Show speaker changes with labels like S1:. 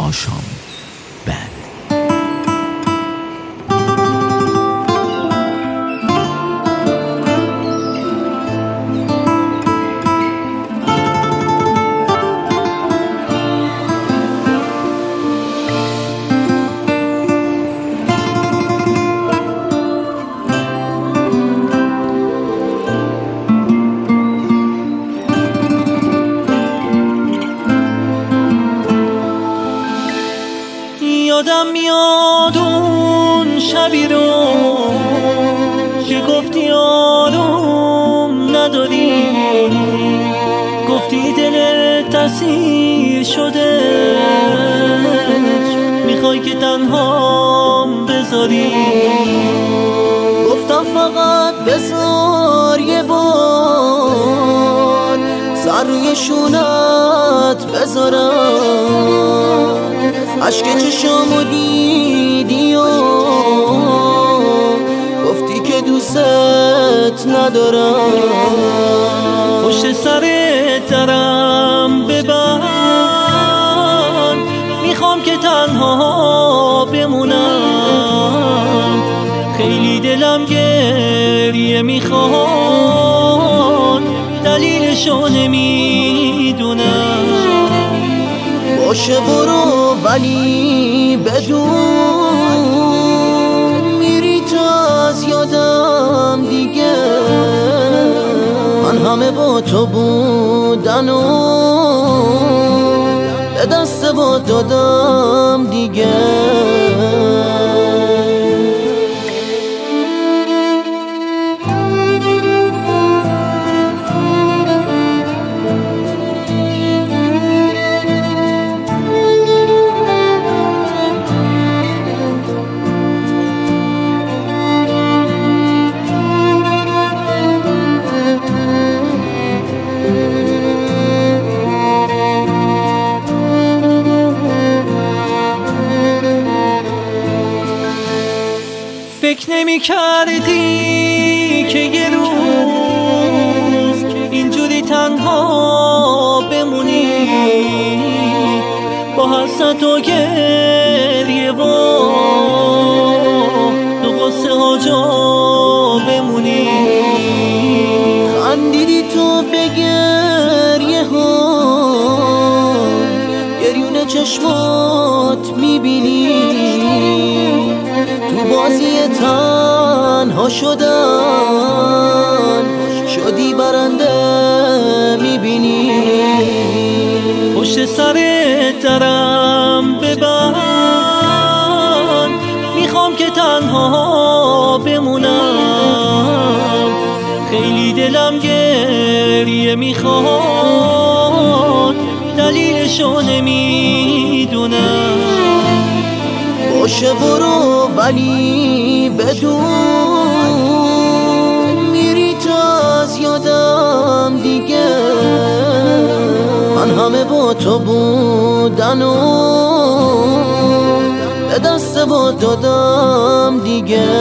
S1: آشام بند.
S2: یادم میاد اون شبی رو که گفتی آروم نداری، گفتی دلت اسیر شده، میخوای که تنهام بذاری.
S3: گفتم فقط بذار یه بار سر روی شونت بذارم، عشق چشامو دیدی و گفتی که دوست ندارم.
S2: پشت سرت درم ببند، میخوام که تنها بمونم، خیلی دلم گریه میخواد، دلیلشو نمیدونم.
S3: باشه برو ولی بدون میری تو از یادم دیگه، من همه با تو بودن و به دست با دادم دیگه.
S2: فکر نمی کردی که یه روز اینجوری تنها بمونی، با حسرت و گریه و دو قصه ها جا بمونی.
S3: خندیدی تو به گریه ها، گریون چشمات میبینی، تو بازی تنها شدن شدی برنده میبینی.
S2: پشت سرت درم ببند، میخوام که تنها بمونم، خیلی دلم گریه میخواد، دلیلشو نمیدونم.
S3: باشه برو ولی بدون میری تو از یادم دیگه، من همه با تو بودن و به دست با دادم دیگه.